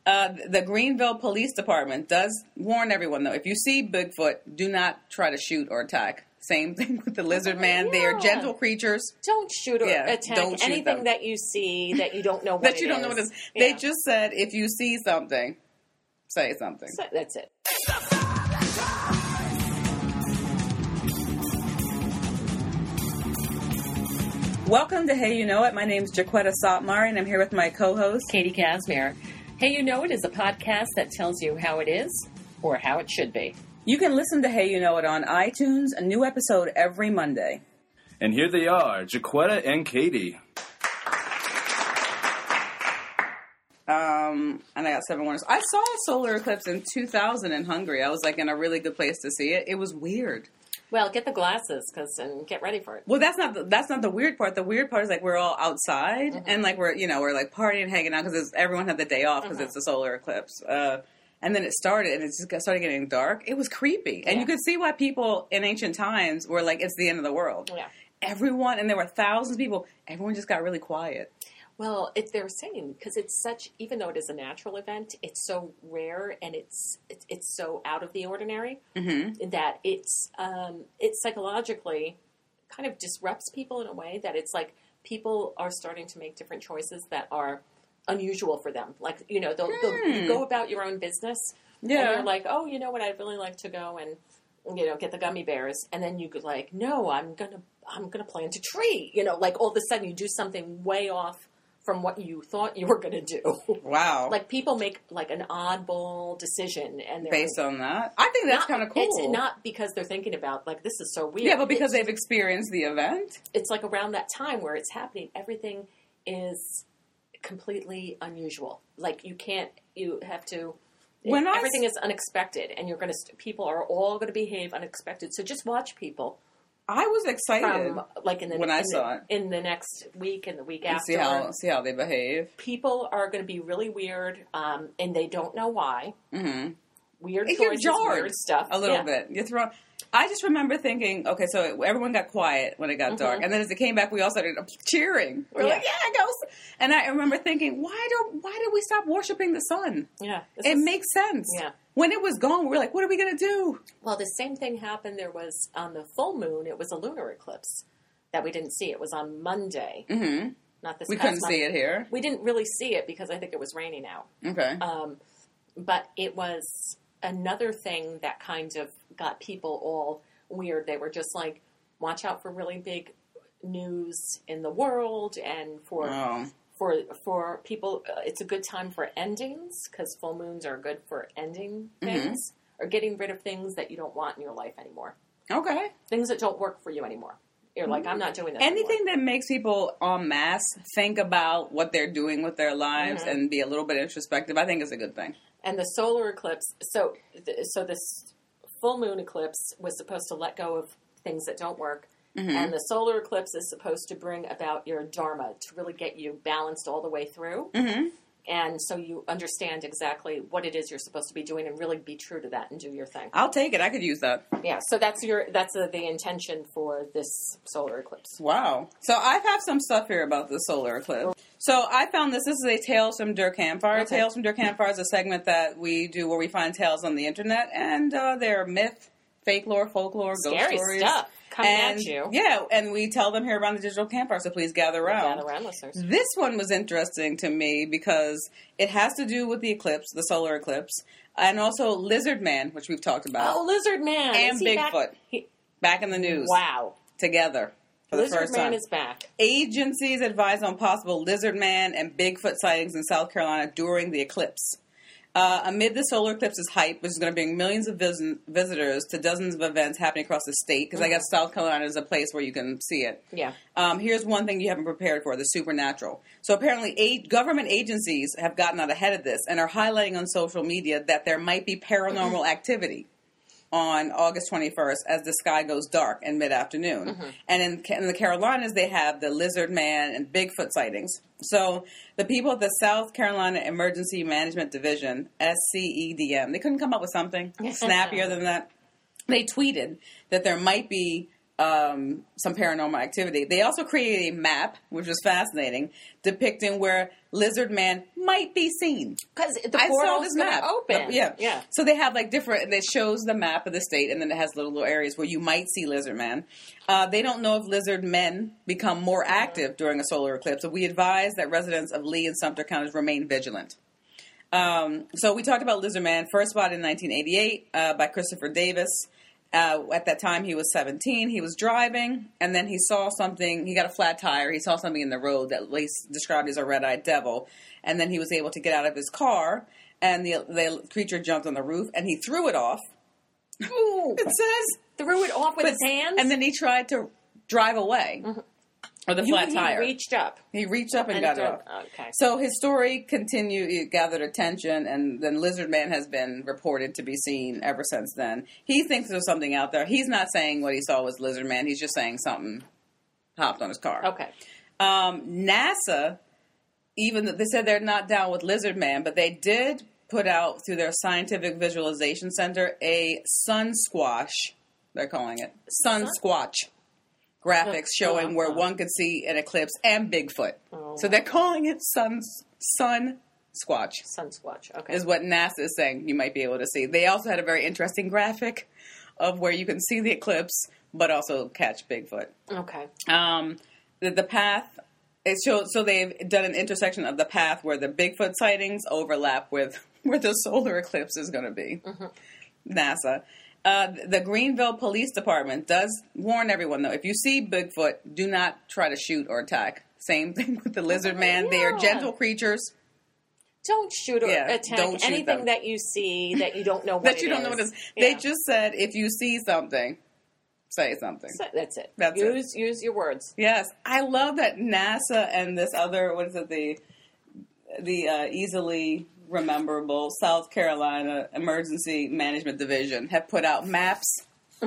The Greenville Police Department does warn everyone, though, if you see Bigfoot, do not try to shoot or attack. Same thing with the lizard man. They are gentle creatures. Don't shoot or attack don't shoot anything them. that you see that you don't know what that you don't know what it is. They just said, if you see something, say something. So that's it. Welcome to Hey You Know It. My name's Jaquetta Sotmar, and I'm here with my co-host, Katie Casimir. Hey You Know It is a podcast that tells you how it is or how it should be. You can listen to Hey You Know It on iTunes, a new episode every Monday. And here they are, Jaquetta and Katie. And I got 7 warnings. I saw a solar eclipse in 2000 in Hungary. I was like in a really good place to see it. It was weird. Well, get the glasses and get ready for it. Well, that's not the weird part. The weird part is like we're all outside and like we're like partying, hanging out because everyone had the day off because it's a solar eclipse. And then it started and it just started getting dark. It was creepy, and you could see why people in ancient times were like, "It's the end of the world." Yeah, everyone, and there were thousands of people. Everyone just got really quiet. Well, they're saying because it's such, even though it is a natural event, it's so rare and it's so out of the ordinary that it's psychologically kind of disrupts people in a way that it's like people are starting to make different choices that are unusual for them. Like, you go about your own business and you're like, oh, you know what, I'd really like to go and, get the gummy bears. And then you could like, no, I'm going to plant a tree. Like all of a sudden you do something way off from what you thought you were going to do. Wow. Like people make like an oddball decision and they're based on that. I think that's kind of cool. It's not because they're thinking about like, this is so weird. Yeah, but because they've experienced the event. It's like around that time where it's happening, everything is completely unusual. Like you have to, everything is unexpected and people are all going to behave unexpected. So just watch people. I was excited when I saw it in the next week and the week after. See how they behave. People are going to be really weird, and they don't know why. Mm-hmm. Weird choices, weird stuff. A little bit. I just remember thinking, okay, so everyone got quiet when it got dark, and then as it came back, we all started cheering. We're like, yeah, ghosts! And I remember thinking, why did we stop worshiping the sun? Yeah, it makes sense. Yeah. When it was gone, we were like, what are we going to do? Well, the same thing happened. There was, on the full moon, it was a lunar eclipse that we didn't see. It was on Monday. Mm-hmm. Not this We couldn't see it here. We didn't really see it because I think it was raining out. Okay. But it was another thing that kind of got people all weird. They were just like, watch out for really big news in the world and for people, it's a good time for endings because full moons are good for ending things or getting rid of things that you don't want in your life anymore. Okay. Things that don't work for you anymore. You're like, I'm not doing this Anything anymore. that makes people en masse think about what they're doing with their lives and be a little bit introspective, I think is a good thing. And the solar eclipse, so this full moon eclipse was supposed to let go of things that don't work. Mm-hmm. And the solar eclipse is supposed to bring about your dharma to really get you balanced all the way through. Mm-hmm. And so you understand exactly what it is you're supposed to be doing and really be true to that and do your thing. I'll take it. I could use that. Yeah. So that's the intention for this solar eclipse. Wow. So I have some stuff here about the solar eclipse. So I found this is a Tales from Der Campfire. Okay. Tales from Der Campfire is a segment that we do where we find tales on the internet, and they're myth, fake lore, folklore, scary ghost stories. Stuff. Coming at you. Yeah, and we tell them here around the Digital Campfire, so please gather around. Gather around, listeners. This one was interesting to me because it has to do with the eclipse, the solar eclipse, and also Lizard Man, which we've talked about. Oh, Lizard Man. And Bigfoot. Back in the news. Wow. Together. For the first time. Lizard Man is back. Agencies advise on possible Lizard Man and Bigfoot sightings in South Carolina during the eclipse. Amid the solar eclipse's hype, which is going to bring millions of visitors to dozens of events happening across the state, because I guess South Carolina is a place where you can see it. Yeah. Here's one thing you haven't prepared for, the supernatural. So apparently government agencies have gotten out ahead of this and are highlighting on social media that there might be paranormal activity on August 21st as the sky goes dark in mid-afternoon. Mm-hmm. And in the Carolinas, they have the Lizard Man and Bigfoot sightings. So the people at the South Carolina Emergency Management Division, SCEDM, they couldn't come up with something snappier than that. They tweeted that there might be some paranormal activity. They also created a map, which was fascinating, depicting where Lizard Man might be seen. Because the I saw portal's this going map. to open. Yeah. So they have like different, it shows the map of the state, and then it has little areas where you might see Lizard Man. They don't know if lizard men become more active during a solar eclipse, so we advise that residents of Lee and Sumter counties remain vigilant. So we talked about Lizard Man, first spotted in 1988 by Christopher Davis. At that time, he was 17. He was driving, and then he saw something. He got a flat tire. He saw something in the road that Lace described as a red-eyed devil. And then he was able to get out of his car, and the creature jumped on the roof, and he threw it off. Ooh. It says. Threw it off with his hands? And then he tried to drive away. Or the flat tire. He reached up. He reached up and got it off. Okay. So his story continued, it gathered attention, and then Lizard Man has been reported to be seen ever since then. He thinks there's something out there. He's not saying what he saw was Lizard Man. He's just saying something hopped on his car. Okay. NASA, even they said they're not down with Lizard Man, but they did put out through their Scientific Visualization Center a sun squash, they're calling it, sun squatch graphics showing where one could see an eclipse and Bigfoot. So they're calling it sun squatch. Sun squatch, okay. Is what NASA is saying you might be able to see. They also had a very interesting graphic of where you can see the eclipse, but also catch Bigfoot. Okay. The path, it showed, so they've done an intersection of the path where the Bigfoot sightings overlap with where the solar eclipse is going to be. NASA. The Greenville Police Department does warn everyone, though, if you see Bigfoot, do not try to shoot or attack. Same thing with the Lizard Man. They are gentle creatures. Don't shoot or attack anything that you see that you don't know what that you don't know what it is. Yeah. They just said, if you see something, say something. So, that's it. That's Use your words. Yes. I love that NASA and this other, what is it, the easily rememberable South Carolina Emergency Management Division have put out maps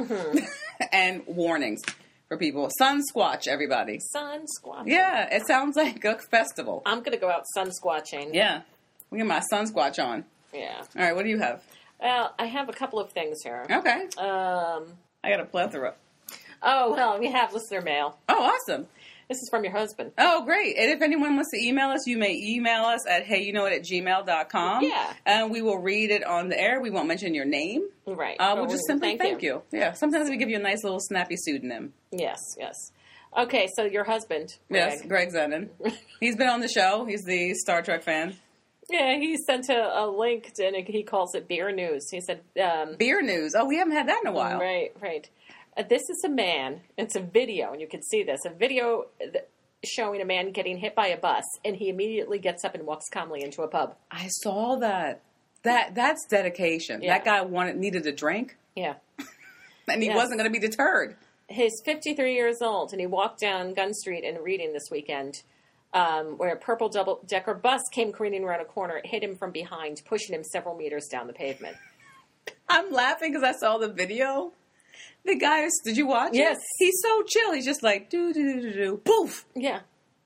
and warnings for people. Sun squatch, everybody. Sun squatching. Yeah, it sounds like a festival. I'm going to go out sun squatching. Yeah. We get my sun squatch on. Yeah. All right, what do you have? Well, I have a couple of things here. Okay. I got a plethora. Oh, well, we have listener mail. Oh, awesome. This is from your husband. Oh, great. And if anyone wants to email us, you may email us at heyyouknowit@gmail.com. Yeah. And we will read it on the air. We won't mention your name. Right. We'll just simply thank you. Yeah. Sometimes we give you a nice little snappy pseudonym. Yes, yes. Okay, so your husband, Greg. Yes, Greg Zenon. He's been on the show. He's the Star Trek fan. Yeah, he sent a link, and he calls it Beer News. He said... Beer News. Oh, we haven't had that in a while. Right. This is a man. It's a video, and you can see this. A video showing a man getting hit by a bus, and he immediately gets up and walks calmly into a pub. I saw that. That's dedication. Yeah. That guy needed a drink. Yeah. And he wasn't going to be deterred. He's 53 years old, and he walked down Gunn Street in Reading this weekend, where a purple double-decker bus came careening around a corner. It hit him from behind, pushing him several meters down the pavement. I'm laughing because I saw the video. The guy, did you watch Yes. it? He's so chill. He's just like, do-do-do-do-do. Poof! Yeah.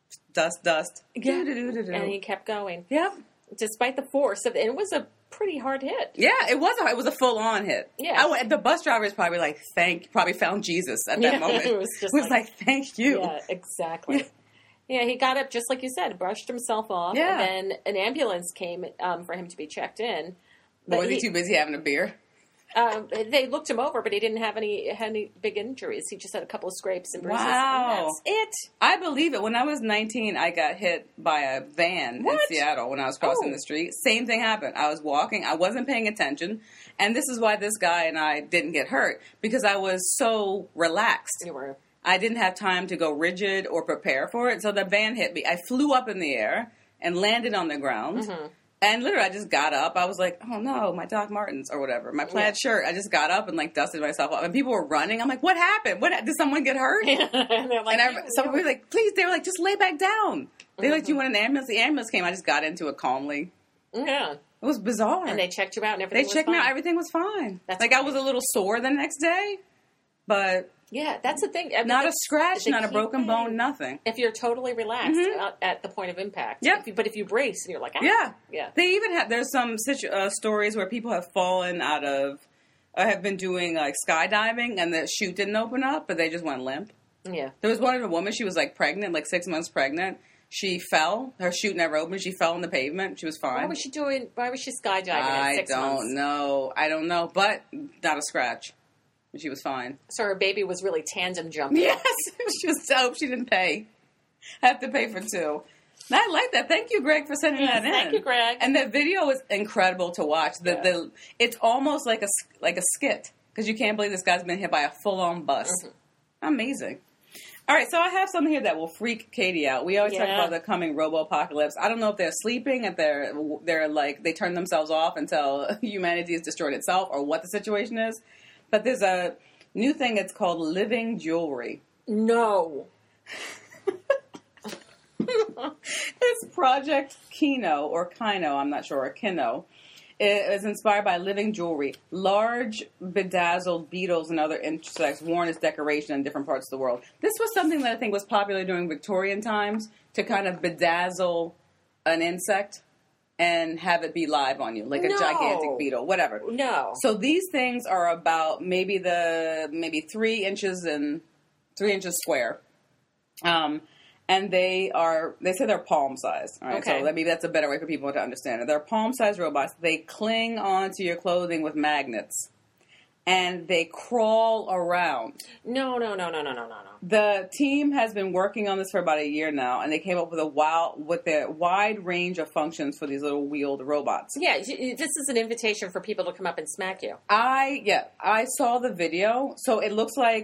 Dust. Yeah. Do-do-do-do-do. And he kept going. Yep. Despite the force of it. It was a pretty hard hit. Yeah, it was a full-on hit. Yeah. The bus driver is probably like, probably found Jesus at that moment. It was just like, thank you. Yeah, exactly. Yeah, he got up, just like you said, brushed himself off, Yeah. and then an ambulance came for him to be checked in. But was he too busy having a beer? They looked him over, but he didn't have any big injuries. He just had a couple of scrapes and bruises. Wow. And that's it. I believe it. When I was 19, I got hit by a van in Seattle when I was crossing the street. Same thing happened. I was walking. I wasn't paying attention. And this is why this guy and I didn't get hurt, because I was so relaxed. You were. I didn't have time to go rigid or prepare for it. So the van hit me. I flew up in the air and landed on the ground. Mm-hmm. And literally, I just got up. I was like, oh no, my Doc Martens or whatever, my plaid shirt. I just got up and like dusted myself off. And people were running. I'm like, what happened? Did someone get hurt? And they're like, Some people were like, please. They were like, just lay back down. They were like, do you want an ambulance? The ambulance came. I just got into it calmly. Yeah. It was bizarre. And they checked you out and everything was fine. They checked me out. Everything was fine. I was a little sore the next day, but... Yeah, that's the thing. Not a scratch, not a broken bone, nothing. If you're totally relaxed at the point of impact. Yeah. But if you brace and you're like, Yeah. Yeah. They even there's some stories where people have fallen out of have been doing like skydiving, and the chute didn't open up, but they just went limp. Yeah. There was one of a woman, she was like pregnant, like 6 months pregnant. She fell. Her chute never opened. She fell on the pavement. She was fine. Why was she skydiving at 6 months? I don't know. But not a scratch. She was fine. So her baby was really tandem jumping. Yes. She was dope. She didn't pay. I have to pay for 2. I like that. Thank you, Greg, for sending that in. Thank you, Greg. And the video is incredible to watch. It's almost like a skit. Because you can't believe this guy's been hit by a full-on bus. Mm-hmm. Amazing. All right, so I have something here that will freak Katie out. We always talk about the coming robo-apocalypse. I don't know if they're sleeping, if they're like, they turn themselves off until humanity has destroyed itself, or what the situation is. But there's a new thing that's called living jewelry. No. It's Project Kino, or Kino, I'm not sure, or Kino. It is inspired by living jewelry. Large, bedazzled beetles and other insects worn as decoration in different parts of the world. This was something that I think was popular during Victorian times, to kind of bedazzle an insect and have it be live on you, like a gigantic beetle, whatever. No. So these things are about maybe 3 inches square. And they say they're palm size. All right, okay. So maybe that's a better way for people to understand it. They're palm size robots. They cling onto your clothing with magnets, and they crawl around. No. The team has been working on this for about a year now, and they came up with a wide range of functions for these little wheeled robots. Yeah, this is an invitation for people to come up and smack you. I saw the video. So it looks like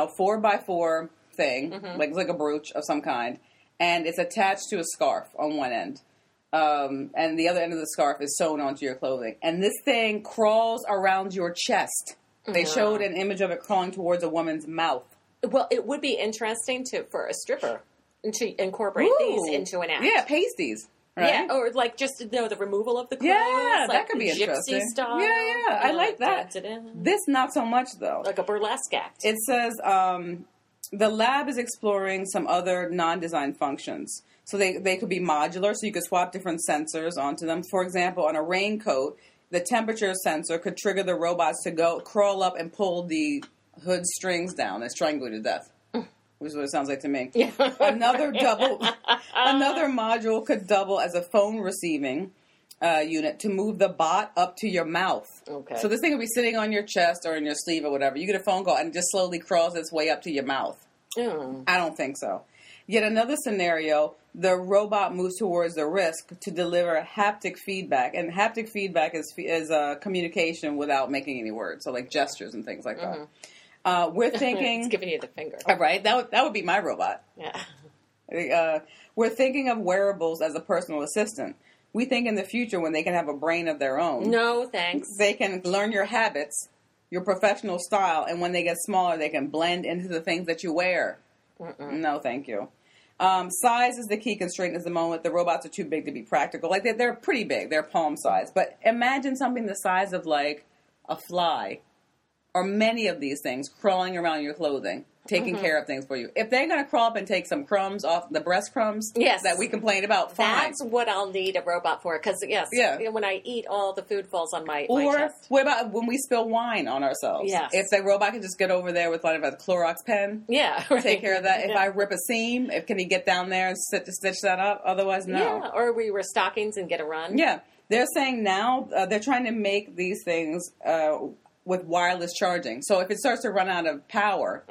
4x4 thing, like a brooch of some kind, and it's attached to a scarf on one end, and the other end of the scarf is sewn onto your clothing, and this thing crawls around your chest. They showed an image of it crawling towards a woman's mouth. Well, it would be interesting for a stripper to incorporate these into an act. Yeah, pasties. Right? Yeah, or like just the removal of the clothes. Yeah, like that could be interesting. Gypsy style. Yeah, I like that. This, not so much, though. Like a burlesque act. It says, the lab is exploring some other non-design functions. So they could be modular, so you could swap different sensors onto them. For example, on a raincoat, the temperature sensor could trigger the robots to crawl up and pull the hood strings down and strangle you to death. Which is what it sounds like to me. Yeah. Another module could double as a phone receiving unit to move the bot up to your mouth. Okay. So this thing will be sitting on your chest or in your sleeve or whatever. You get a phone call and it just slowly crawls its way up to your mouth. I don't think so. Yet another scenario, the robot moves towards the wrist to deliver haptic feedback. And haptic feedback is communication without making any words. So like gestures and things like that. We're thinking... It's giving you the finger. Right? That would be my robot. Yeah. We're thinking of wearables as a personal assistant. We think in the future when they can have a brain of their own. No, thanks. They can learn your habits, your professional style, and when they get smaller, they can blend into the things that you wear. No, thank you. Size is the key constraint at the moment. The robots are too big to be practical. Like they're pretty big. They're palm size. But imagine something the size of like a fly, or many of these things crawling around your clothing, taking care of things for you. If they're going to crawl up and take some crumbs off the breadcrumbs that we complain about, fine. That's what I'll need a robot for. Because, when I eat, all the food falls on my chest. What about when we spill wine on ourselves? Yes. If the robot can just get over there with a Clorox pen, take care of that. If I rip a seam, can he get down there and stitch that up? Otherwise, no. Yeah, or we wear stockings and get a run. Yeah. They're saying now they're trying to make these things with wireless charging. So if it starts to run out of power,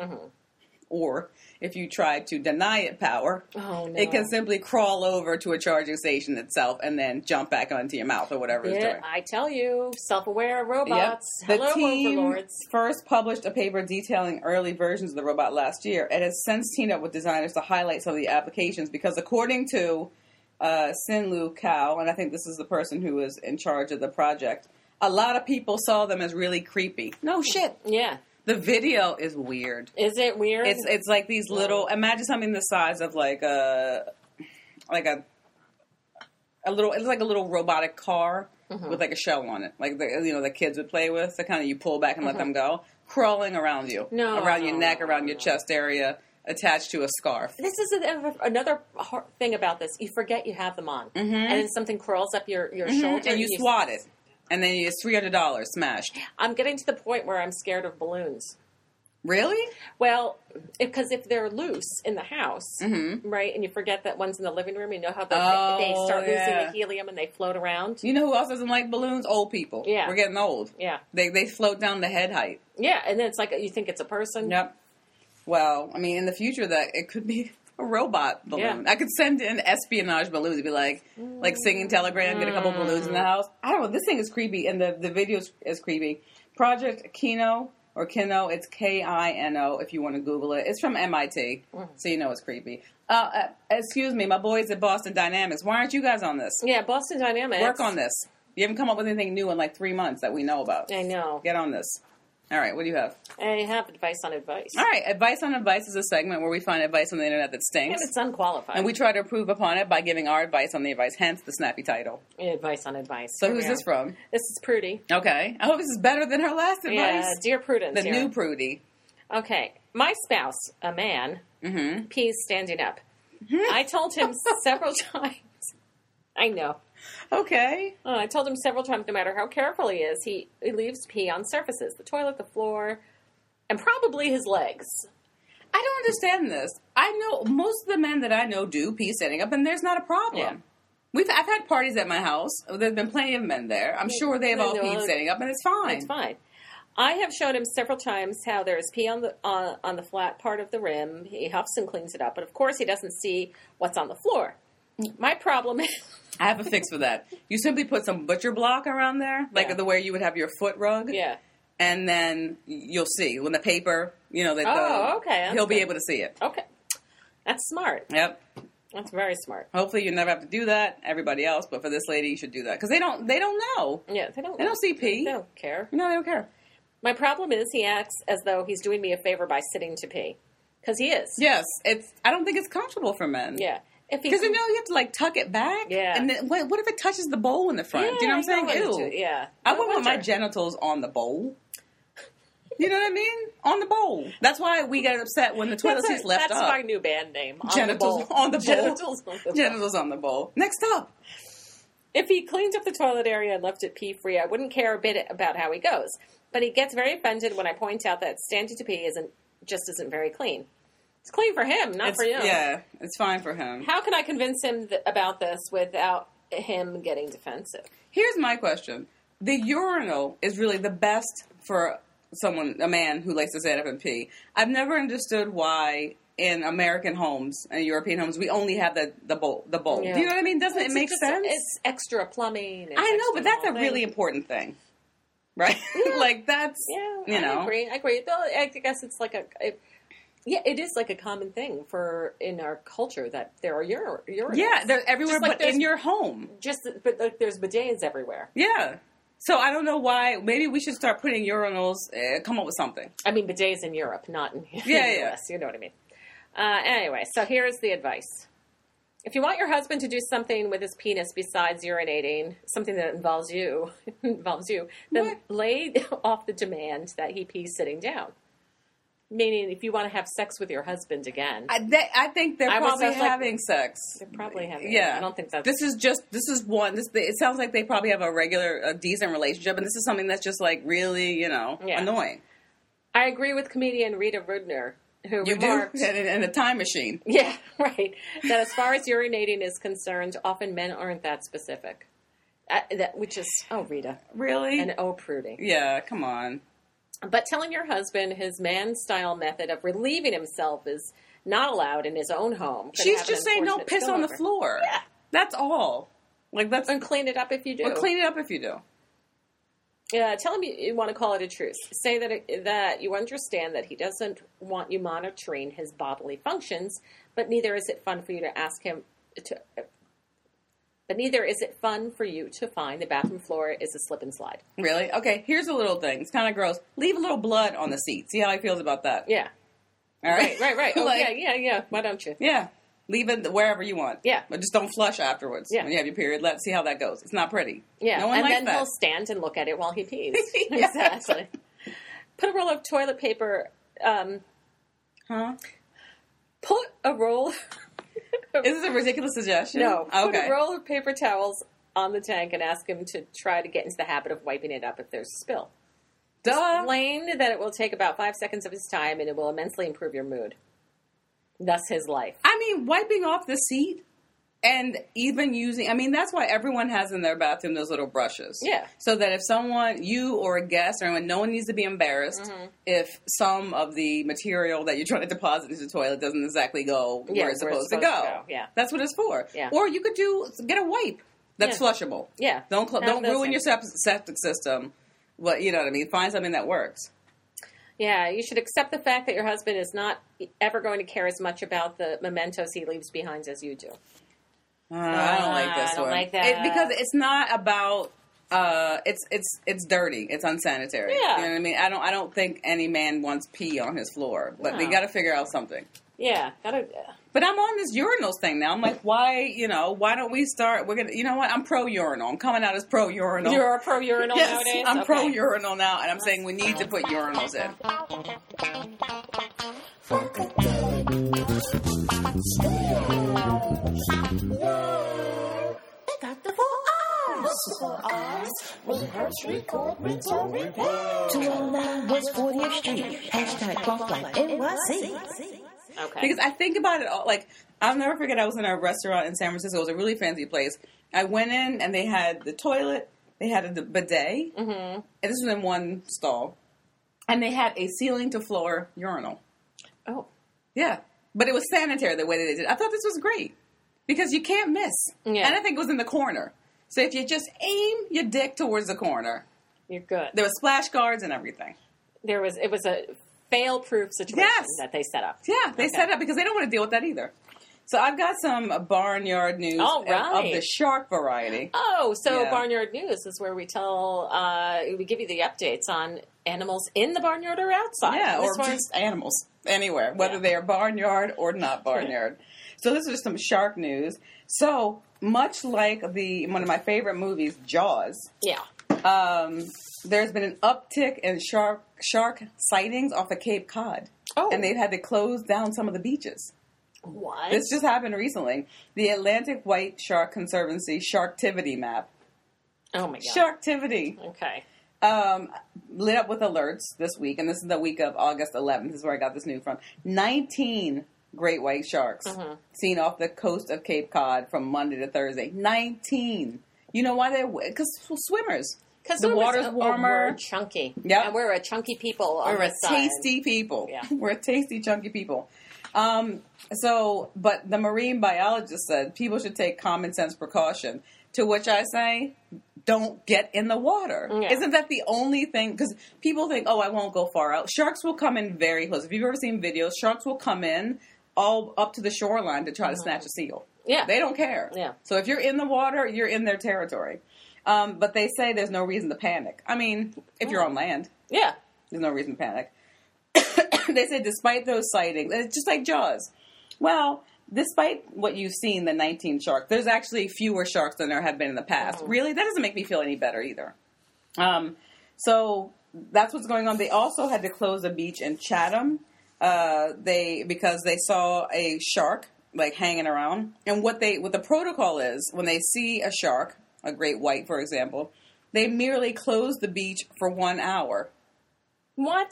or if you try to deny it power, it can simply crawl over to a charging station itself and then jump back onto your mouth or whatever it's doing. I tell you, self-aware robots. Yep. Hello, the team overlords. first published a paper detailing early versions of the robot last year. It has since teamed up with designers to highlight some of the applications because according to Sin-Lu Cao, and I think this is the person who is in charge of the project, a lot of people saw them as really creepy. No shit. Yeah. The video is weird. Is it weird? It's like these little. Imagine something the size of like a little. It's like a little robotic car with like a shell on it, like the kids would play with. The kind of you pull back and let them go, crawling around you, around your neck, around your chest area, attached to a scarf. This is another thing about this. You forget you have them on, and then something crawls up your shoulder, and you swat it. And then it's $300 smashed. I'm getting to the point where I'm scared of balloons. Really? Well, because if they're loose in the house, right, and you forget that one's in the living room, you know how they start losing the helium and they float around? You know who else doesn't like balloons? Old people. Yeah. We're getting old. Yeah. They float down to head height. Yeah, and then it's like you think it's a person. Yep. Well, I mean, in the future, that it could be a robot balloon. Yeah. I could send in espionage balloons. It'd be like singing Telegram, get a couple balloons in the house. I don't know. This thing is creepy, and the video is creepy. Project Kino. Or Kino, it's Kino if you want to Google it. It's from MIT, so you know it's creepy. Excuse me, my boys at Boston Dynamics. Why aren't you guys on this? Yeah, Boston Dynamics. Work on this. You haven't come up with anything new in like 3 months that we know about. I know. Get on this. All right, what do you have? I have advice on advice. All right, Advice on Advice is a segment where we find advice on the internet that stinks. And it's unqualified. And we try to improve upon it by giving our advice on the advice, hence the snappy title. Advice on advice. So who's this from? This is Prudy. Okay. I hope this is better than her last advice. Yeah, Dear Prudence. The here. new Prudy. Okay. My spouse, a man, pees standing up. I told him several times. I know. Okay. I told him several times, no matter how careful he is, he leaves pee on surfaces. The toilet, the floor, and probably his legs. I don't understand this. I know most of the men that I know do pee standing up, and there's not a problem. Yeah. I've had parties at my house. There's been plenty of men there. I'm sure they've all peed standing up, and it's fine. It's fine. I have shown him several times how there's pee on the flat part of the rim. He huffs and cleans it up, but of course he doesn't see what's on the floor. My problem is... I have a fix for that. You simply put some butcher block around there, like the way you would have your foot rug. Yeah. And then you'll see when the paper, okay. He'll be able to see it. Okay. That's smart. Yep. That's very smart. Hopefully you never have to do that. Everybody else, but for this lady, you should do that because they don't know. Yeah, they don't see pee. They don't care. No, they don't care. My problem is he acts as though he's doing me a favor by sitting to pee. Because he is. Yes. I don't think it's comfortable for men. Yeah. Because you have to like tuck it back. Yeah. And then what if it touches the bowl in the front? Yeah, do you know what I'm saying? Ew. Yeah. I wouldn't want my genitals on the bowl. You know what I mean? On the bowl. That's why we get upset when the toilet seat's left up. That's my new band name. Genitals on the bowl. Genitals on the bowl. Genitals on the bowl. Next up. If he cleaned up the toilet area and left it pee-free, I wouldn't care a bit about how he goes. But he gets very offended when I point out that standing to pee isn't very clean. It's clean for him, not for you. Yeah, it's fine for him. How can I convince him about this without him getting defensive? Here's my question. The urinal is really the best for a man who likes to stand up and pee. I've never understood why in American homes and European homes we only have the bowl. Yeah. Do you know what I mean? Doesn't it make sense? It's extra plumbing. I know, but that's a really important thing. Right? Like that's, I agree. Though I guess it's like it is like a common thing in our culture that there are urinals. Yeah, they're everywhere but in your home. But there's bidets everywhere. Yeah. So I don't know why. Maybe we should start putting urinals, come up with something. I mean, bidets in Europe, not in the US. You know what I mean. Anyway, so here's the advice. If you want your husband to do something with his penis besides urinating, something that involves you, then lay off the demand that he pees sitting down. Meaning, if you want to have sex with your husband again. I think they're probably having sex. They're probably having Yeah. I don't think that's... This is one. It sounds like they probably have a decent relationship, and this is something that's just like really, annoying. I agree with comedian Rita Rudner, who remarked... In a time machine. Yeah, right. That as far as urinating is concerned, often men aren't that specific. Which is, Rita. Really? And Prudy. Yeah, come on. But telling your husband his man-style method of relieving himself is not allowed in his own home. She's just saying don't piss on the floor. Yeah. That's all. And clean it up if you do. Or clean it up if you do. Tell him you want to call it a truce. Say that you understand that he doesn't want you monitoring his bodily functions, but neither is it fun for you to ask him to... But neither is it fun for you to find the bathroom floor is a slip and slide. Really? Okay, here's a little thing. It's kind of gross. Leave a little blood on the seat. See how he feels about that. Yeah. All right? Right. Oh, yeah. Why don't you? Yeah. Leave it wherever you want. Yeah. But just don't flush afterwards when you have your period. Let's see how that goes. It's not pretty. Yeah. No one likes then that. he'll stand and look at it while he pees. Yeah. Exactly. Put a roll of toilet paper... Put a roll... Is this a ridiculous suggestion? No. Okay. Put a roll of paper towels on the tank and ask him to try to get into the habit of wiping it up if there's a spill. Duh. Explain that it will take about 5 seconds of his time and it will immensely improve your mood. Thus his life. I mean, wiping off the seat and even using, I mean, that's why everyone has in their bathroom those little brushes. Yeah. So that if someone, you or a guest or anyone, no one needs to be embarrassed if some of the material that you're trying to deposit into the toilet doesn't exactly go where it's supposed to go. Yeah. That's what it's for. Yeah. Or you could get a wipe that's flushable. Yeah. Don't ruin your septic system. But you know what I mean? Find something that works. Yeah, you should accept the fact that your husband is not ever going to care as much about the mementos he leaves behind as you do. I don't like this I don't one. like that. Because it's not about it's dirty. It's unsanitary. Yeah. You know what I mean? I don't think any man wants pee on his floor, but they got to figure out something. Yeah, gotta. But I'm on this urinals thing now. I'm like, why don't we start? We're gonna, you know what? I'm pro urinal. I'm coming out as pro urinal. You're a pro urinal yes, nowadays. I'm Okay. pro urinal now, and I'm saying we need to put urinals in. Got the 4 R's. Rehearse, record, retell, repeat. 209 West 40th Street. Hashtag Bump Like NYC. Okay. Because I think about it all, like, I'll never forget I was in a restaurant in San Francisco. It was a really fancy place. I went in, and they had the toilet, they had a bidet, and this was in one stall, and they had a ceiling-to-floor urinal. Oh. Yeah. But it was sanitary the way that they did it. I thought this was great, because you can't miss. Yeah. And I think it was in the corner. So if you just aim your dick towards the corner, You're good. there were splash guards and everything. It was a fail-proof situation Yes. that they set up. Yeah, they set up because they don't want to deal with that either. So I've got some barnyard news All of right. the shark variety. Oh, so Yeah. Barnyard News is where we we give you the updates on animals in the barnyard or outside. Yeah, This or one's- just animals anywhere, whether Yeah. they are barnyard or not barnyard. So this is some shark news. So much like one of my favorite movies, Jaws, yeah. there's been an uptick in shark sightings off of Cape Cod. Oh. And they've had to close down some of the beaches. What? This just happened recently. The Atlantic White Shark Conservancy Sharktivity map. Oh my god. Sharktivity. Okay. Lit up with alerts this week, and this is the week of August 11th. This is where I got this news from. 19 great white sharks seen off the coast of Cape Cod from Monday to Thursday. 19. You know why because swimmers. Because the water's warmer. We're chunky. Yep. And we're a chunky people on We're a this side. tasty people. Yeah. We're a tasty, chunky people. But the marine biologist said people should take common sense precaution. To which I say, don't get in the water. Yeah. Isn't that the only thing? Because people think, oh, I won't go far out. Sharks will come in very close. If you've ever seen videos, sharks will come in all up to the shoreline to try to snatch a seal. Yeah. They don't care. Yeah. So if you're in the water, you're in their territory. But they say there's no reason to panic. I mean, if you're on land, Yeah. there's no reason to panic. They said despite those sightings, it's just like Jaws. Well, despite what you've seen, the 19 sharks, there's actually fewer sharks than there have been in the past. Really? That doesn't make me feel any better either. So that's what's going on. They also had to close a beach in Chatham because they saw a shark like hanging around. And what the protocol is, when they see a shark, a great white, for example, they merely close the beach for 1 hour. What?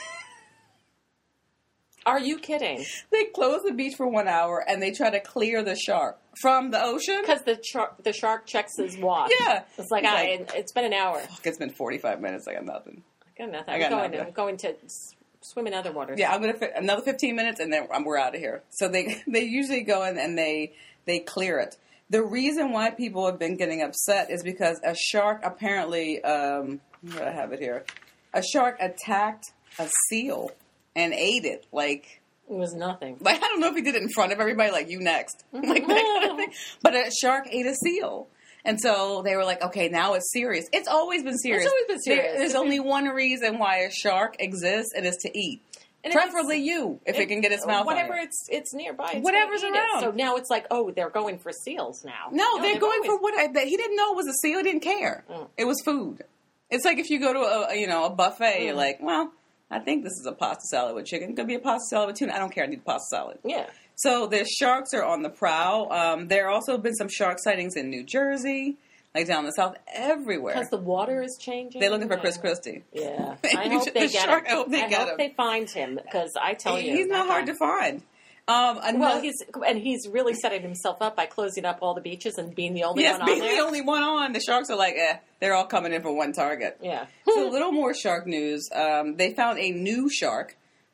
Are you kidding? They close the beach for 1 hour and they try to clear the shark from the ocean. Because the shark checks his watch. Yeah. It's like, it's been an hour. It's been 45 minutes. I got nothing. I got nothing. I got nothing. I'm going to swim in other waters. Yeah, I'm going to fit another 15 minutes and then we're out of here. So they usually go in and they clear it. The reason why people have been getting upset is because a shark apparently, where do I have it here? A shark attacked a seal and ate it. Like, It was nothing. I don't know if he did it in front of everybody, like, you next. Like that kind of thing. But a shark ate a seal. And so they were like, okay, now it's serious. It's always been serious. It's always been serious. There's only one reason why a shark exists, and it's to eat. And Preferably you, if it can get its mouth whatever on it. it's nearby. It's Whatever's gonna eat it. around. So now it's like, oh, they're going for seals now. No, they're going always- for what he didn't know it was a seal. He didn't care. It was food. It's like if you go to a buffet, you're like, well, I think this is a pasta salad with chicken. It could be a pasta salad with tuna. I don't care. I need a pasta salad. Yeah. So the sharks are on the prowl. There have also been some shark sightings in New Jersey. like down the south, everywhere. Because the water is changing. They're looking for Chris Christie. Yeah. I hope they get him. I hope they get him. they find him, because I tell you. He's not hard to find. Well, he's really setting himself up by closing up all the beaches and being the only one on being there. the only one on. The sharks are like, they're all coming in for one target. Yeah. So a little more shark news. They found a new shark.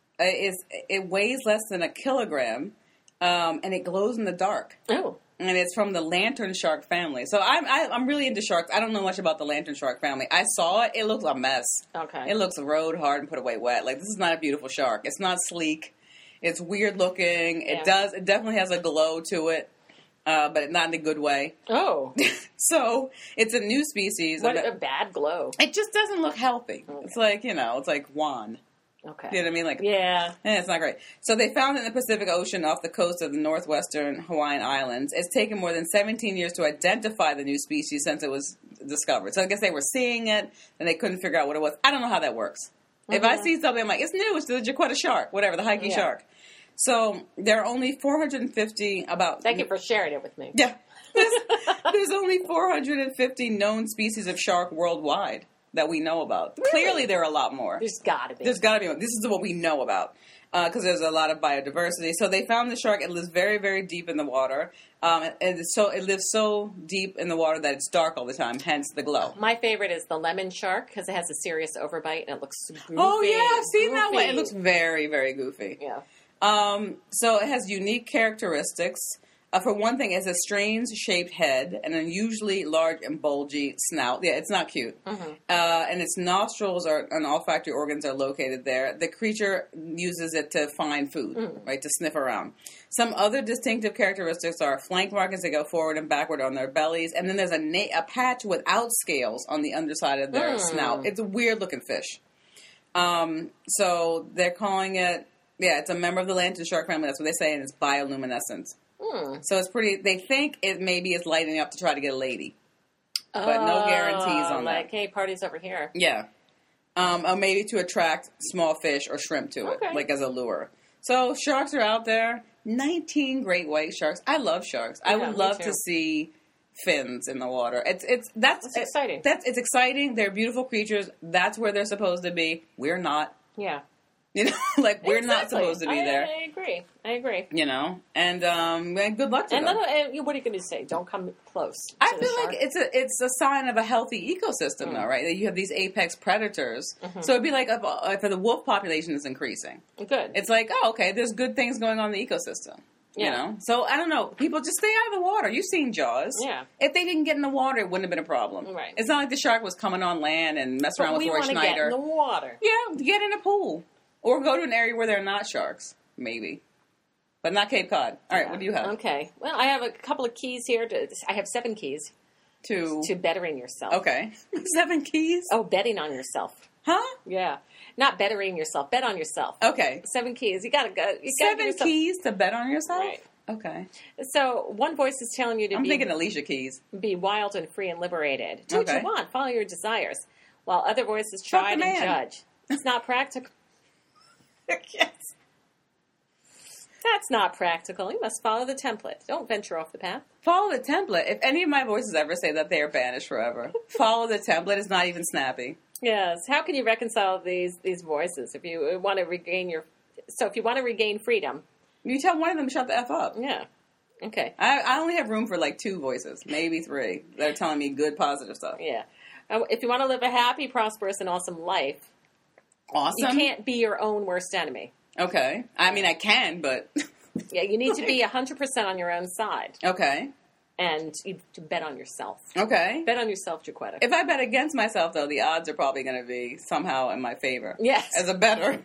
It weighs less than a kilogram, and it glows in the dark. Oh. And it's from the lantern shark family. So I'm really into sharks. I don't know much about the lantern shark family. I saw it. It looks a mess. Okay. It looks rode hard and put away wet. Like, this is not a beautiful shark. It's not sleek. It's weird looking. Yeah. It definitely has a glow to it, but not in a good way. Oh. So it's a new species. What a bad glow. It just doesn't look healthy. Okay. It's like, it's like Juan. Okay. You know what I mean? Like, yeah. it's not great. So they found it in the Pacific Ocean off the coast of the northwestern Hawaiian Islands. It's taken more than 17 years to identify the new species since it was discovered. So I guess they were seeing it, and they couldn't figure out what it was. I don't know how that works. If I see something, I'm like, it's new. It's the Jaquetta shark, whatever, the hiking shark. So there are only 450 about... Thank you for sharing it with me. Yeah. There's only 450 known species of shark worldwide that we know about. Really? Clearly, there are a lot more. There's got to be. There's got to be more. This is what we know about because there's a lot of biodiversity. So they found the shark. It lives very, very deep in the water. And it lives so deep in the water that it's dark all the time, hence the glow. My favorite is the lemon shark because it has a serious overbite and it looks goofy. Oh, yeah. I've seen that one. It looks very, very goofy. Yeah. So it has unique characteristics. For one thing, it has a strange-shaped head, an unusually large and bulgy snout. Yeah, it's not cute. Mm-hmm. And its nostrils and olfactory organs are located there. The creature uses it to find food, right, to sniff around. Some other distinctive characteristics are flank markings that go forward and backward on their bellies, and then there's a patch without scales on the underside of their snout. It's a weird-looking fish. So they're calling it, it's a member of the lantern shark family. That's what they say, and it's bioluminescent. So it's pretty. They think it maybe is lighting up to try to get a lady, but no guarantees on that. Like, hey, party's over here. Yeah, or maybe to attract small fish or shrimp to it, like as a lure. So sharks are out there. 19 great white sharks. I love sharks. I would love to see fins in the water. That's exciting. It's exciting. They're beautiful creatures. That's where they're supposed to be. We're not. Yeah. Like, we're not supposed to be there. I agree. And good luck to them. And what are you going to say? Don't come close. I feel like it's a sign of a healthy ecosystem, though, right? That you have these apex predators. So it'd be like if the wolf population is increasing. Good. It's like, okay, there's good things going on in the ecosystem. You know? So, I don't know. People just stay out of the water. You've seen Jaws. Yeah. If they didn't get in the water, it wouldn't have been a problem. Right. It's not like the shark was coming on land and messing around with Roy Schneider. We want to get in the water. Yeah, get in a pool. Or go to an area where there are not sharks, maybe. But not Cape Cod. All right, what do you have? Okay. Well, I have a couple of keys here. I have 7 keys. To bettering yourself. Okay. 7 keys? Oh, betting on yourself. Huh? Yeah. Not bettering yourself. Bet on yourself. Okay. 7 keys. You got to go. 7 keys to bet on yourself? Right. Okay. So, one voice is telling you to I'm thinking Alicia Keys. Be wild and free and liberated. Do what you want. Follow your desires. While other voices try and judge. It's not practical. Yes. That's not practical. You must follow the template. Don't venture off the path. Follow the template. If any of my voices ever say that, they are banished forever. Follow the template is not even snappy. Yes. How can you reconcile these voices if you want to regain freedom? You tell one of them to shut the F up. Yeah. Okay. I only have room for like 2 voices, maybe 3, that are telling me good, positive stuff. Yeah. If you want to live a happy, prosperous, and awesome life, you can't be your own worst enemy. Okay. I mean, I can, but... Yeah, you need to be 100% on your own side. Okay. And you to bet on yourself. Okay. Bet on yourself, Jaquetta. If I bet against myself, though, the odds are probably going to be somehow in my favor. Yes. As a bettor.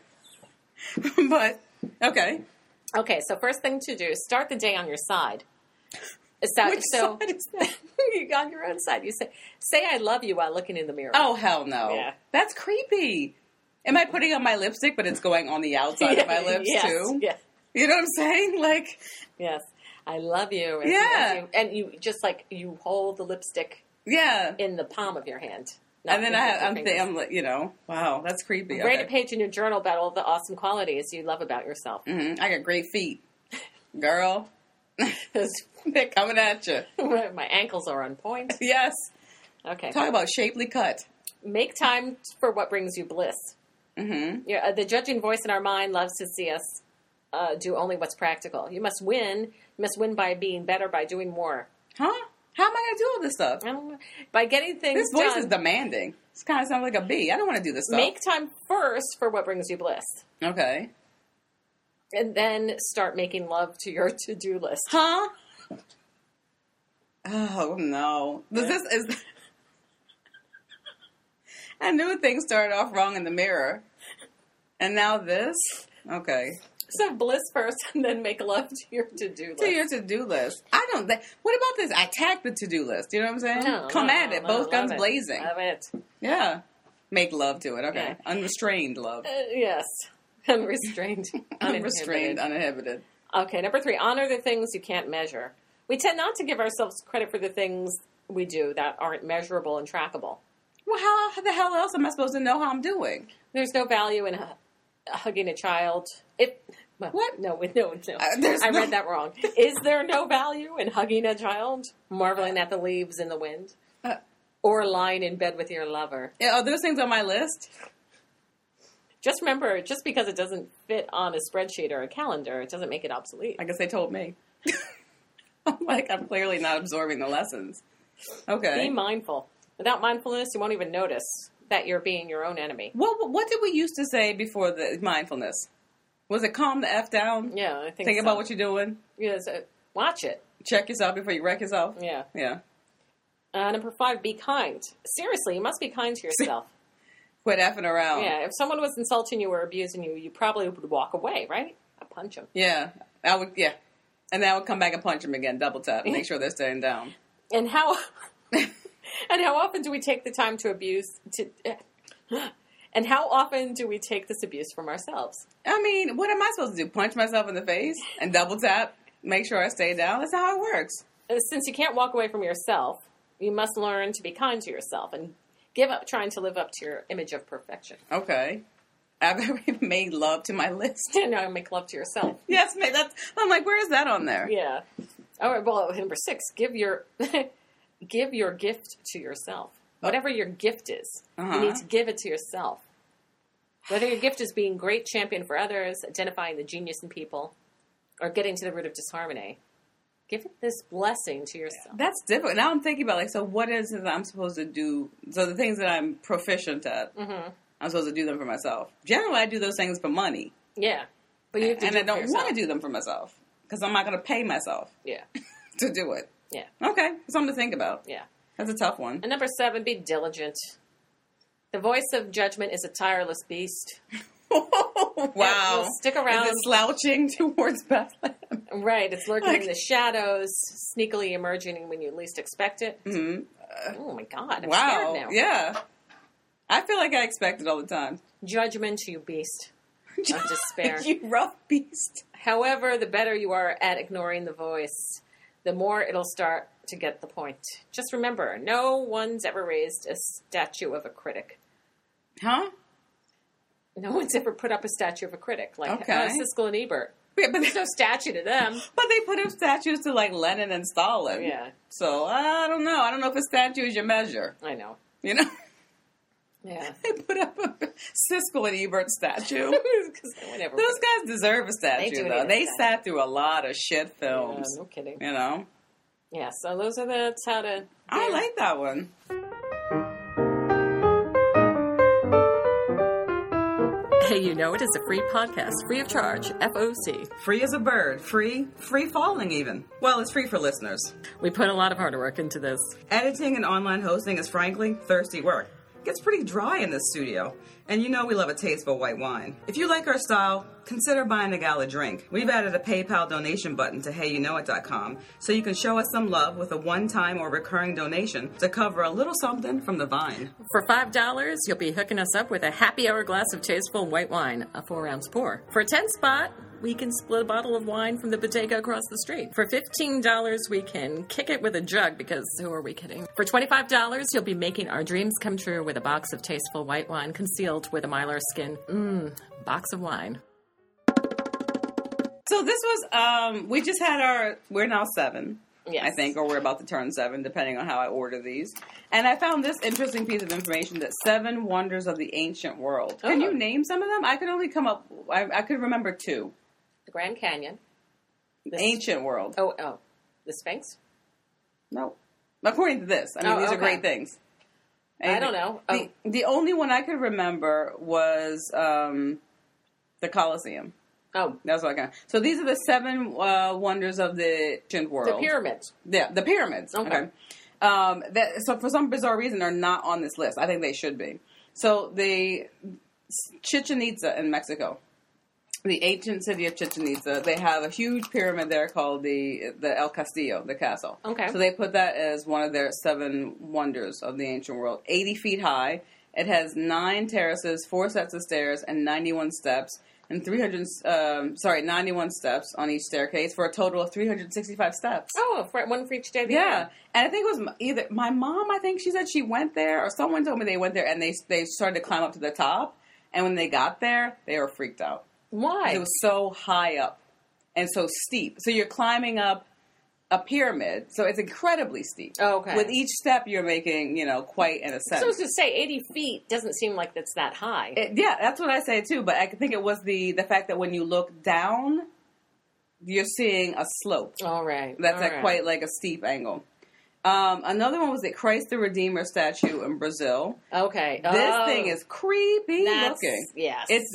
But, okay. Okay, so first thing to do, start the day on your side. Which side is that? You're on your own side. You say I love you while looking in the mirror. Oh, hell no. Yeah. That's creepy. Am I putting on my lipstick, but it's going on the outside of my lips, too? Yes. You know what I'm saying? Like... Yes. I love you. And you just like, you hold the lipstick in the palm of your hand. And then I'm like, wow, that's creepy. Write a page in your journal about all the awesome qualities you love about yourself. Mm-hmm. I got great feet. Girl. They're coming at you. My ankles are on point. Yes. Okay. Talk about shapely cut. Make time for what brings you bliss. Mm-hmm. Yeah, the judging voice in our mind loves to see us do only what's practical. You must win. You must win by being better, by doing more. Huh? How am I going to do all this stuff? I don't know. By getting things This voice done. is demanding. This kind of sounds like a bee. I don't want to do this stuff. Make time first for what brings you bliss. Okay. And then start making love to your to-do list. Huh? Oh, no. This is... I knew things started off wrong in the mirror. And now this? Okay. So bliss first and then make love to your to-do list. To your to-do list. I don't... What about this? Attack the to-do list. You know what I'm saying? No, Come no, at it. no, Both guns love it. blazing. Love it. Yeah. Make love to it. Okay. Yeah. Unrestrained love. Yes. Unrestrained. Unrestrained, uninhibited. uninhibited. Okay, number 3. Honor the things you can't measure. We tend not to give ourselves credit for the things we do that aren't measurable and trackable. Well, how the hell else am I supposed to know how I'm doing? There's no value in hugging a child. What? No. there's I no- read that wrong. Is there no value in hugging a child, marveling at the leaves in the wind, or lying in bed with your lover? Yeah, are those things on my list? Just remember, just because it doesn't fit on a spreadsheet or a calendar, it doesn't make it obsolete. I guess they told me. I'm clearly not absorbing the lessons. Okay. Be mindful. Without mindfulness, you won't even notice that you're being your own enemy. What did we used to say before the mindfulness? Was it calm the F down? Yeah, I think Think so. about what you're doing. Yes, watch it. Check yourself before you wreck yourself. Yeah. Yeah. Number 5, be kind. Seriously, you must be kind to yourself. Quit effing around. Yeah, if someone was insulting you or abusing you, you probably would walk away, right? I'd punch them. Yeah. I would, yeah. And then I would come back and punch them again, double tap, make sure they're staying down. And how often do we take the time to abuse and how often do we take this abuse from ourselves? I mean, what am I supposed to do? Punch myself in the face and double tap, make sure I stay down? That's not how it works. Since you can't walk away from yourself, you must learn to be kind to yourself and give up trying to live up to your image of perfection. Okay. I've made love to my list. No, make love to yourself. Yes, I'm like, where is that on there? Yeah. All right. Well, number 6, give your gift to yourself. Whatever your gift is, you need to give it to yourself. Whether your gift is being great champion for others, identifying the genius in people, or getting to the root of disharmony, give this blessing to yourself. That's different. Now I'm thinking about, so what is it that I'm supposed to do? So the things that I'm proficient at, I'm supposed to do them for myself. Generally, I do those things for money. Yeah. But you have to And do I it for don't yourself. want to do them for myself because I'm not going to pay myself Yeah. to do it. Yeah. Okay. Something to think about. Yeah. That's a tough one. And number 7, be diligent. The voice of judgment is a tireless beast. Wow. Well, stick around. Is it slouching towards Bethlehem? Right. It's lurking Like- in the shadows, sneakily emerging when you least expect it. Mm-hmm. Oh, my God. I'm Wow. scared now. Yeah. I feel like I expect it all the time. Judgment, you beast of despair. You rough beast. However, the better you are at ignoring the voice, the more it'll start to get the point. Just remember, no one's ever raised a statue of a critic. Huh? No one's ever put up a statue of a critic. Like Okay. Siskel and Ebert. Yeah, but There's no statue to them. But they put up statues to like Lenin and Stalin. Yeah, So I don't know. I don't know if a statue is your measure. I know. You know, Yeah. they put up a Siskel and Ebert statue. 'Cause no one ever Those put- guys deserve a They statue, do though. need a They statue. sat through a lot of shit films. No kidding. You know, Yeah, so that's how to... I like that one. Hey, You Know It is a free podcast, free of charge, FOC. Free as a bird. Free falling even. Well, it's free for listeners. We put a lot of hard work into this. Editing and online hosting is frankly thirsty work. It gets pretty dry in this studio. And you know we love a tasteful white wine. If you like our style, consider buying the gal a drink. We've added a PayPal donation button to HeyYouKnowIt.com so you can show us some love with a one-time or recurring donation to cover a little something from the vine. For $5, you'll be hooking us up with a happy hour glass of tasteful white wine, a 4-ounce pour. For 10 spot, we can split a bottle of wine from the bodega across the street. For $15, we can kick it with a jug, because who are we kidding? For $25, you'll be making our dreams come true with a box of tasteful white wine concealed with a Mylar skin. Box of wine. So this was, we just had we're now 7. Yes. I think, or we're about to turn 7, depending on how I order these. And I found this interesting piece of information that 7 wonders of the ancient world. Can you name some of them? I could only come up, I could remember 2. The Grand Canyon. Ancient world. Oh. The Sphinx? No. According to this. I mean, these are great things. And I don't know. The only one I could remember was the Colosseum. Oh. That's what I got. So these are the 7 wonders of the ancient world. The pyramids. Yeah, the pyramids. Okay. So for some bizarre reason, they're not on this list. I think they should be. So the Chichen Itza in Mexico, the ancient city of Chichen Itza, they have a huge pyramid there called the El Castillo, the castle. Okay. So they put that as one of their 7 wonders of the ancient world. 80 feet high. It has 9 terraces, 4 sets of stairs, and 91 steps. And 91 steps on each staircase for a total of 365 steps. Oh, one for each day of the Yeah. year. And I think it was either my mom, I think she said she went there, or someone told me they went there, and they started to climb up to the top. And when they got there, they were freaked out. Why? It was so high up and so steep. So you're climbing up a pyramid, so it's incredibly steep. Okay. With each step, you're making, quite an ascent. So I was going to say, 80 feet doesn't seem like it's that high. Yeah, that's what I say too. But I think it was the fact that when you look down, you're seeing a slope. All right. That's at quite like a steep angle. Another one was the Christ the Redeemer statue in Brazil. Okay. This thing is creepy looking. Yes. It's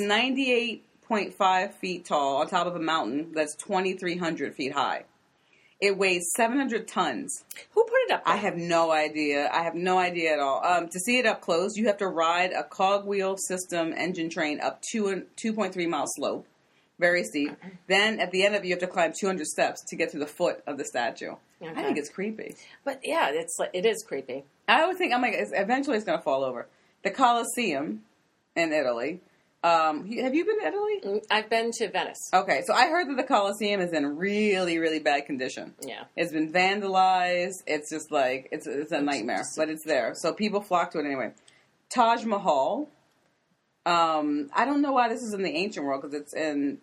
98.5 feet tall on top of a mountain that's 2,300 feet high. It weighs 700 tons. Who put it up there? I have no idea. I have no idea at all. To see it up close, you have to ride a cogwheel system engine train up 2.3 mile slope. Very steep. Then at the end of it, you have to climb 200 steps to get to the foot of the statue. Okay. I think it's creepy. But yeah, it is creepy. I would think, eventually it's going to fall over. The Colosseum in Italy. Have you been to Italy? I've been to Venice. Okay, so I heard that the Colosseum is in really, really bad condition. Yeah. It's been vandalized. It's just like, it's a nightmare, but it's there. So people flock to it anyway. Taj Mahal. I don't know why this is in the ancient world, because it's in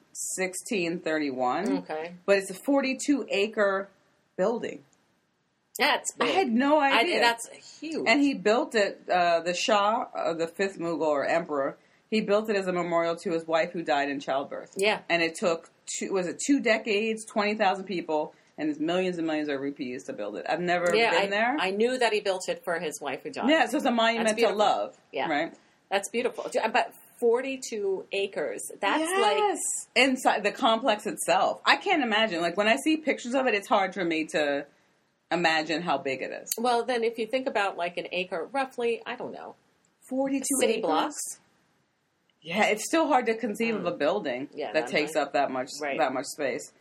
1631. Okay. But it's a 42-acre building. That's big. I had no idea. That's huge. And he built it, the Shah, the 5th Mughal or emperor, he built it as a memorial to his wife who died in childbirth. Yeah. And it took, 2 decades, 20,000 people, and millions and millions of rupees to build it. I've never been there. I knew that he built it for his wife who died. Yeah, so it's a monument to love. Yeah. Right? That's beautiful. But 42 acres. That's like... Inside the complex itself. I can't imagine. Like, when I see pictures of it, it's hard for me to imagine how big it is. Well, then if you think about like an acre, roughly, I don't know. 42 city acres? blocks? Yeah, it's still hard to conceive of a building that takes up that much space.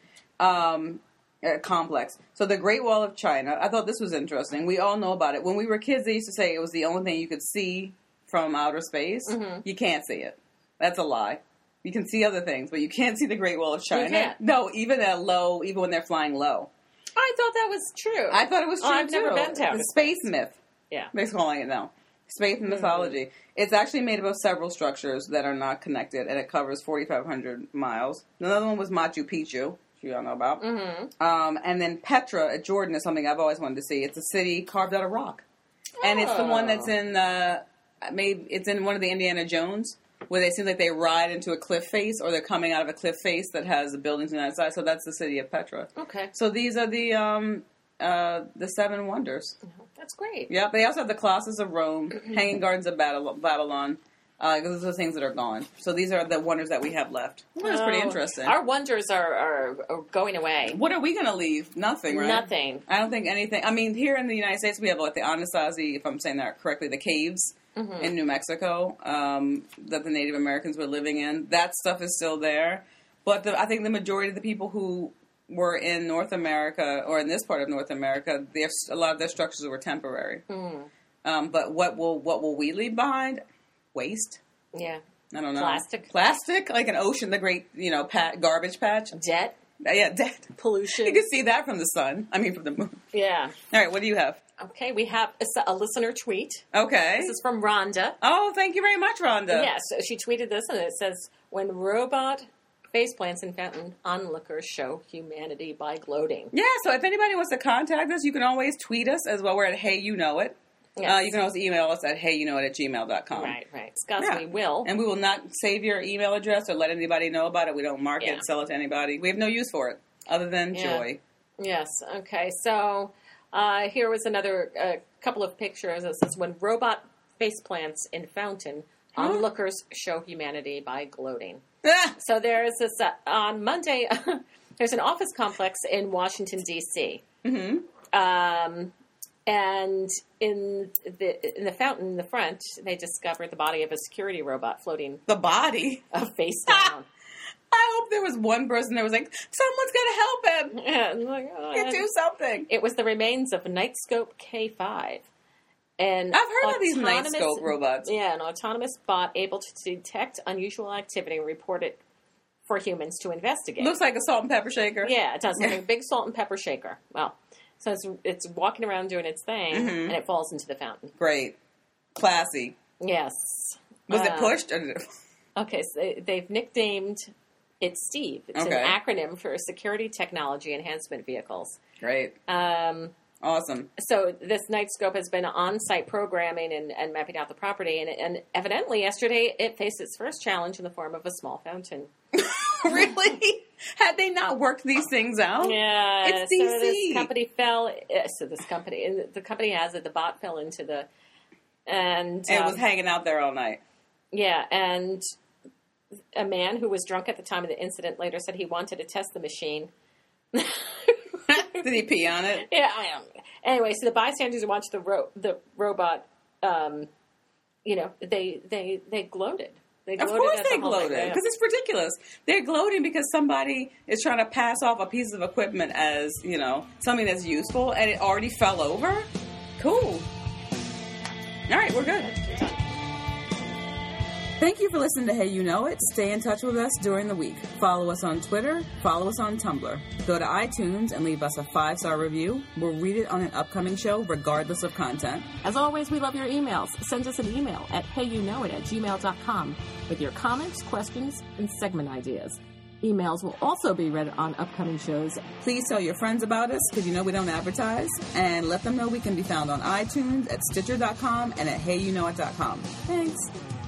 Complex. So the Great Wall of China, I thought this was interesting. We all know about it. When we were kids, they used to say it was the only thing you could see from outer space. Mm-hmm. You can't see it. That's a lie. You can see other things, but you can't see the Great Wall of China. You can't. No, even when they're flying low. I thought that was true. I thought it was true, I've never been to the space myth. Yeah. They're calling it now. Space mythology. Mm-hmm. It's actually made up of several structures that are not connected, and it covers 4,500 miles. Another one was Machu Picchu, which you all know about. Mm-hmm. And then Petra at Jordan is something I've always wanted to see. It's a city carved out of rock. Oh. And it's the one that's in it's in one of the Indiana Jones, where they seem like they ride into a cliff face, or they're coming out of a cliff face that has buildings on the outside. So that's the city of Petra. Okay. So these are the 7 wonders. That's great. Yeah, they also have the Colossus of Rome, Hanging Gardens of Babylon. Those are the things that are gone. So these are the wonders that we have left. That's pretty interesting. Our wonders are going away. What are we going to leave? Nothing, right? Nothing. I don't think anything. I mean, here in the United States, we have like the Anasazi, if I'm saying that correctly, the caves in New Mexico that the Native Americans were living in. That stuff is still there. But I think the majority of the people who were in North America, or in this part of North America, a lot of their structures were temporary. But what will we leave behind? Waste. Yeah. I don't know. Plastic, like an ocean, the great garbage patch. Debt. Yeah, debt. Pollution. You can see that from the sun. I mean, from the moon. Yeah. All right, what do you have? Okay, we have a listener tweet. Okay. This is from Rhonda. Oh, thank you very much, Rhonda. Yes, she tweeted this, and it says, when robot faceplants in fountain onlookers show humanity by gloating. Yeah, so if anybody wants to contact us, you can always tweet us as well. We're at Hey You Know It. Yes. You can also email us at heyyouknowit@gmail.com. Right. Discuss, we will. And we will not save your email address or let anybody know about it. We don't market it, sell it to anybody. We have no use for it other than joy. Yes. Okay. So here was another couple of pictures. It says, when robot faceplants in fountain, onlookers show humanity by gloating. So there's this, on Monday, there's an office complex in Washington, D.C. Mm-hmm. And in the fountain in the front, they discovered the body of a security robot floating. The body? Face down. I hope there was one person that was like, someone's got to help him. Yeah, like, You do something. It was the remains of Nightscope K5. And I've heard of these Nightscope robots. Yeah, an autonomous bot able to detect unusual activity and report it for humans to investigate. Looks like a salt and pepper shaker. Yeah, it does. Like a big salt and pepper shaker. Well, so it's walking around doing its thing, and it falls into the fountain. Great. Classy. Yes. Was it pushed? Okay, so they've nicknamed it Steve. It's an acronym for Security Technology Enhancement Vehicles. Great. Awesome. So this Nightscope has been on-site programming and mapping out the property, and evidently yesterday it faced its first challenge in the form of a small fountain. Really? Had they not worked these things out? Yeah. It's DC. So this company fell. So the company has it. The bot fell into the, and it was hanging out there all night. Yeah, and a man who was drunk at the time of the incident later said he wanted to test the machine. Did he pee on it? Yeah, I am. Anyway, so the bystanders who watched the robot, they gloated. Of course they gloated, because it's ridiculous. They're gloating because somebody is trying to pass off a piece of equipment as, something that's useful, and it already fell over? Cool. All right, we're good. Thank you for listening to Hey You Know It. Stay in touch with us during the week. Follow us on Twitter. Follow us on Tumblr. Go to iTunes and leave us a 5-star review. We'll read it on an upcoming show, regardless of content. As always, we love your emails. Send us an email at heyyouknowit@gmail.com with your comments, questions, and segment ideas. Emails will also be read on upcoming shows. Please tell your friends about us, because we don't advertise. And let them know we can be found on iTunes, at Stitcher.com, and at heyyouknowit.com. Thanks.